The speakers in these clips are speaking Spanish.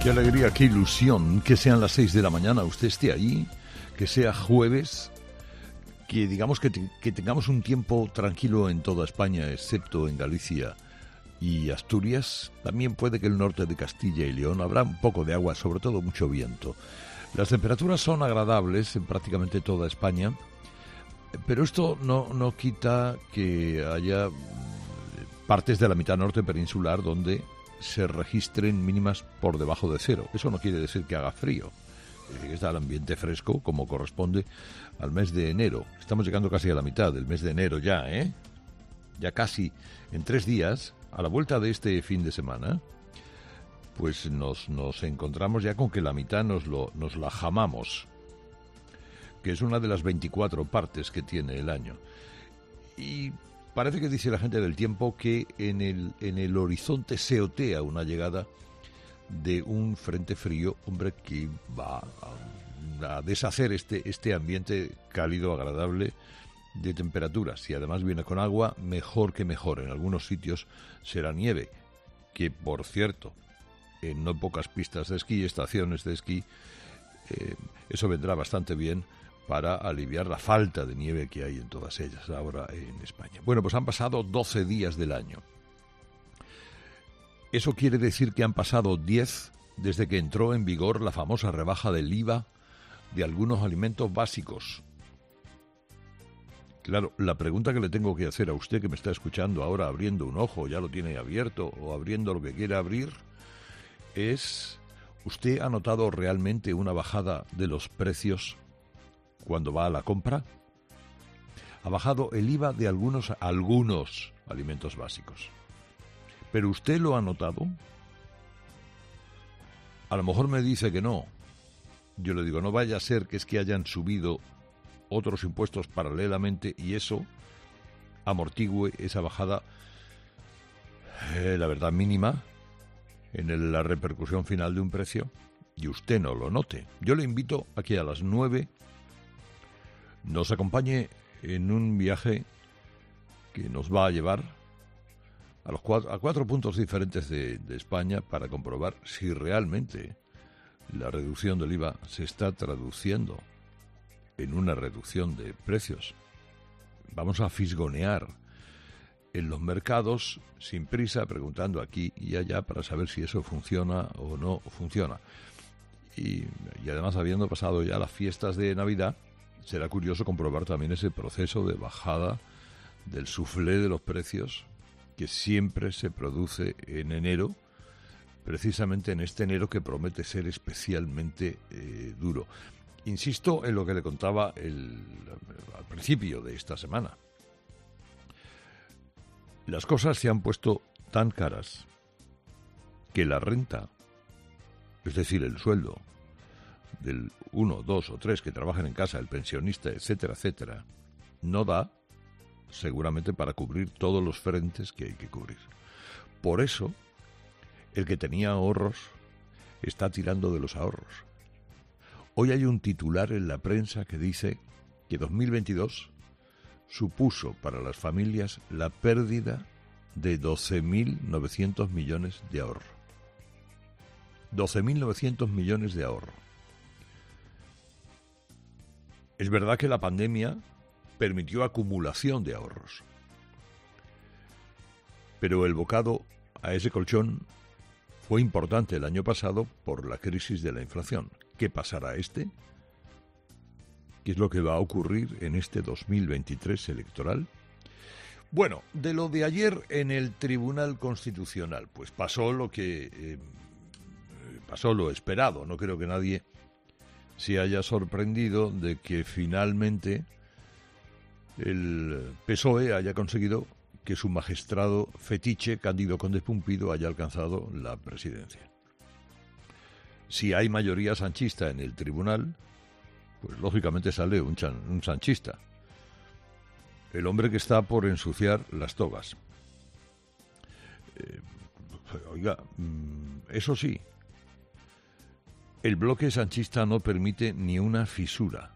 Qué alegría, qué ilusión que sean las 6 de la mañana, usted esté ahí, que sea jueves, que digamos que tengamos un tiempo tranquilo en toda España, excepto en Galicia y Asturias. También puede que el norte de Castilla y León habrá un poco de agua, sobre todo mucho viento. Las temperaturas son agradables en prácticamente toda España, pero esto no quita que haya partes de la mitad norte peninsular donde se registren mínimas por debajo de cero. Eso no quiere decir que haga frío. Está el ambiente fresco como corresponde al mes de enero. Estamos llegando casi a la mitad del mes de enero ya, ¿eh? Ya casi en 3 días, a la vuelta de este fin de semana, pues nos encontramos ya con que la mitad nos la jamamos, que es una de las 24 partes que tiene el año. Y parece que dice la gente del tiempo que en el horizonte se otea una llegada de un frente frío, hombre, que va a deshacer este ambiente cálido, agradable de temperaturas. Y además viene con agua, mejor que mejor. En algunos sitios será nieve, que por cierto, en no pocas pistas de esquí, estaciones de esquí, eso vendrá bastante bien para aliviar la falta de nieve que hay en todas ellas ahora en España. Bueno, pues han pasado 12 días del año. Eso quiere decir que han pasado 10 desde que entró en vigor la famosa rebaja del IVA de algunos alimentos básicos. Claro, la pregunta que le tengo que hacer a usted que me está escuchando ahora abriendo un ojo, ya lo tiene abierto, o abriendo lo que quiera abrir, es: ¿usted ha notado realmente una bajada de los precios cuando va a la compra? Ha bajado el IVA de algunos alimentos básicos. ¿Pero usted lo ha notado? A lo mejor me dice que no. Yo le digo, no vaya a ser que es que hayan subido otros impuestos paralelamente y eso amortigüe esa bajada, la verdad, mínima en la repercusión final de un precio y usted no lo note. Yo le invito a que a las 9 nos acompañe en un viaje que nos va a llevar a 4 puntos diferentes de España para comprobar si realmente la reducción del IVA se está traduciendo en una reducción de precios. Vamos a fisgonear en los mercados sin prisa, preguntando aquí y allá para saber si eso funciona o no funciona. Y además, habiendo pasado ya las fiestas de Navidad, será curioso comprobar también ese proceso de bajada del suflé de los precios que siempre se produce en enero, precisamente en este enero que promete ser especialmente duro. Insisto en lo que le contaba al principio de esta semana. Las cosas se han puesto tan caras que la renta, es decir, el sueldo del 1, 2 o 3 que trabajan en casa, el pensionista, etcétera, etcétera, no da seguramente para cubrir todos los frentes que hay que cubrir. Por eso, el que tenía ahorros está tirando de los ahorros. Hoy hay un titular en la prensa que dice que 2022 supuso para las familias la pérdida de 12.900 millones de ahorro. 12.900 millones de ahorro. Es verdad que la pandemia permitió acumulación de ahorros, pero el bocado a ese colchón fue importante el año pasado por la crisis de la inflación. ¿Qué pasará este? ¿Qué es lo que va a ocurrir en este 2023 electoral? Bueno, de lo de ayer en el Tribunal Constitucional, pues pasó lo esperado. No creo que nadie se haya sorprendido de que finalmente el PSOE haya conseguido que su magistrado fetiche, Cándido Conde Pumpido, haya alcanzado la presidencia. Si hay mayoría sanchista en el tribunal, pues lógicamente sale un sanchista, el hombre que está por ensuciar las togas. Oiga, eso sí, el bloque sanchista no permite ni una fisura.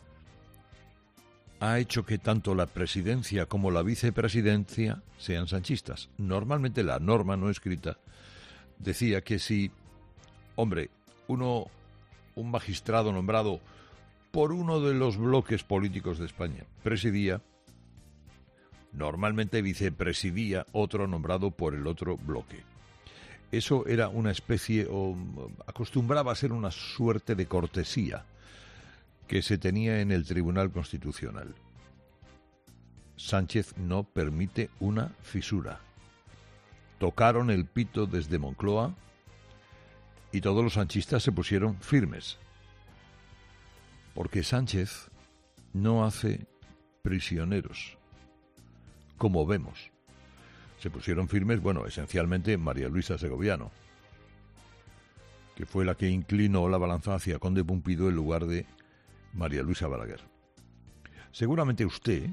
Ha hecho que tanto la presidencia como la vicepresidencia sean sanchistas. Normalmente la norma no escrita decía que si Hombre, un magistrado nombrado por uno de los bloques políticos de España presidía, normalmente vicepresidía otro nombrado por el otro bloque. Eso era una especie, o acostumbraba a ser una suerte de cortesía que se tenía en el Tribunal Constitucional. Sánchez no permite una fisura. Tocaron el pito desde Moncloa y todos los sanchistas se pusieron firmes. Porque Sánchez no hace prisioneros, como vemos. Se pusieron firmes, bueno, esencialmente María Luisa Segoviano, que fue la que inclinó la balanza hacia Conde Pumpido en lugar de María Luisa Balaguer. Seguramente usted,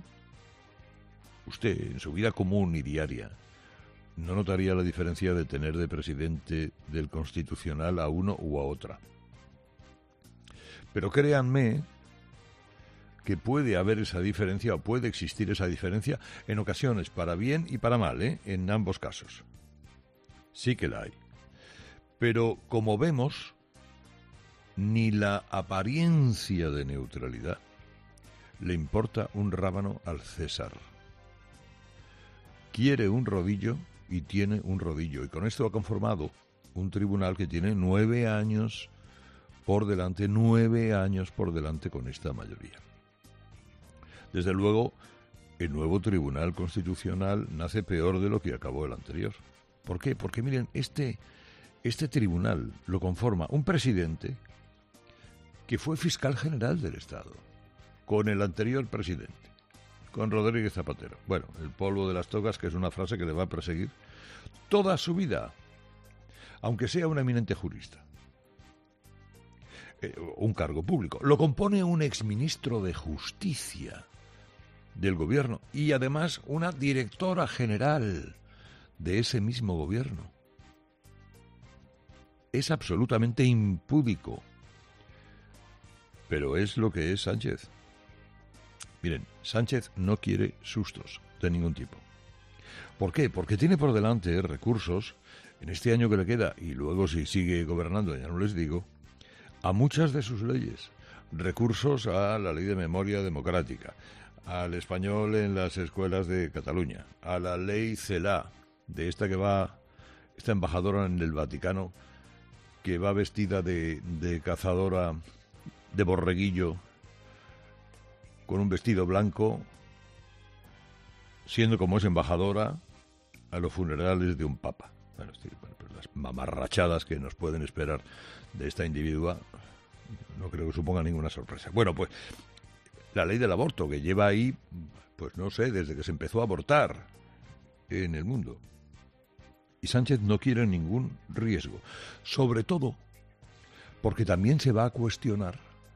en su vida común y diaria, no notaría la diferencia de tener de presidente del Constitucional a uno u a otra. Pero créanme que puede haber esa diferencia, o puede existir esa diferencia, en ocasiones para bien y para mal, en ambos casos. Sí que la hay. Pero, como vemos, ni la apariencia de neutralidad le importa un rábano al César. Quiere un rodillo y tiene un rodillo. Y con esto ha conformado un tribunal que tiene 9 años por delante, 9 años por delante con esta mayoría. Desde luego, el nuevo Tribunal Constitucional nace peor de lo que acabó el anterior. ¿Por qué? Porque miren, este tribunal lo conforma un presidente que fue fiscal general del Estado, con el anterior presidente, con Rodríguez Zapatero. Bueno, el polvo de las togas, que es una frase que le va a perseguir toda su vida, aunque sea un eminente jurista. Un cargo público. Lo compone un exministro de Justicia del gobierno y además una directora general de ese mismo gobierno. Es absolutamente impúdico. Pero es lo que es Sánchez. Miren, Sánchez no quiere sustos de ningún tipo. ¿Por qué? Porque tiene por delante recursos en este año que le queda, y luego si sigue gobernando, ya no les digo, a muchas de sus leyes. Recursos a la ley de memoria democrática, al español en las escuelas de Cataluña, a la ley CELA, de esta embajadora en el Vaticano, que va vestida de cazadora de borreguillo, con un vestido blanco, siendo como es embajadora a los funerales de un papa. Bueno, pues las mamarrachadas que nos pueden esperar de esta individua no creo que suponga ninguna sorpresa. Bueno, pues la ley del aborto, que lleva ahí, pues no sé, desde que se empezó a abortar en el mundo. Y Sánchez no quiere ningún riesgo, sobre todo porque también se va a cuestionar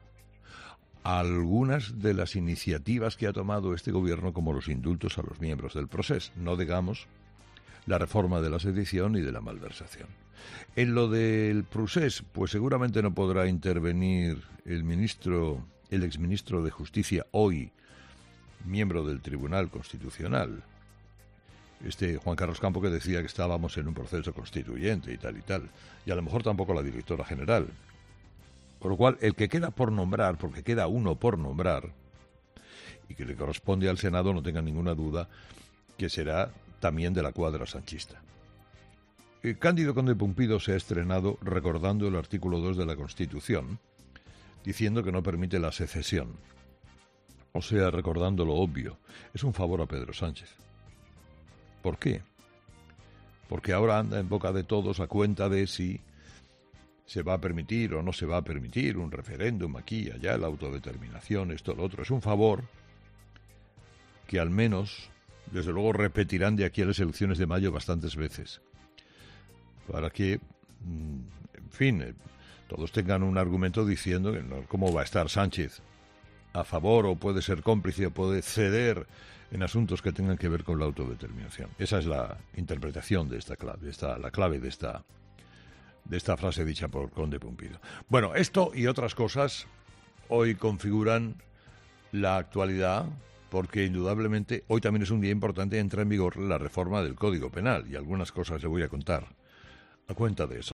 algunas de las iniciativas que ha tomado este gobierno, como los indultos a los miembros del Procés, no digamos la reforma de la sedición y de la malversación. En lo del Procés, pues seguramente no podrá intervenir el exministro de Justicia, hoy miembro del Tribunal Constitucional, Juan Carlos Campo, que decía que estábamos en un proceso constituyente y tal, y a lo mejor tampoco la directora general. Por lo cual, el que queda por nombrar, porque queda uno por nombrar, y que le corresponde al Senado, no tenga ninguna duda, que será también de la cuadra sanchista. Cándido Conde Pumpido se ha estrenado recordando el artículo 2 de la Constitución, diciendo que no permite la secesión. O sea, recordando lo obvio. Es un favor a Pedro Sánchez. ¿Por qué? Porque ahora anda en boca de todos a cuenta de si se va a permitir o no se va a permitir un referéndum aquí y allá, la autodeterminación, esto, lo otro. Es un favor que al menos, desde luego, repetirán de aquí a las elecciones de mayo bastantes veces, para que, en fin, todos tengan un argumento diciendo que no, cómo va a estar Sánchez a favor, o puede ser cómplice, o puede ceder en asuntos que tengan que ver con la autodeterminación. Esa es la interpretación de esta clave, la clave de esta frase dicha por Conde Pumpido. Bueno, esto y otras cosas hoy configuran la actualidad, porque indudablemente hoy también es un día importante, entra en vigor la reforma del Código Penal, y algunas cosas le voy a contar a cuenta de eso.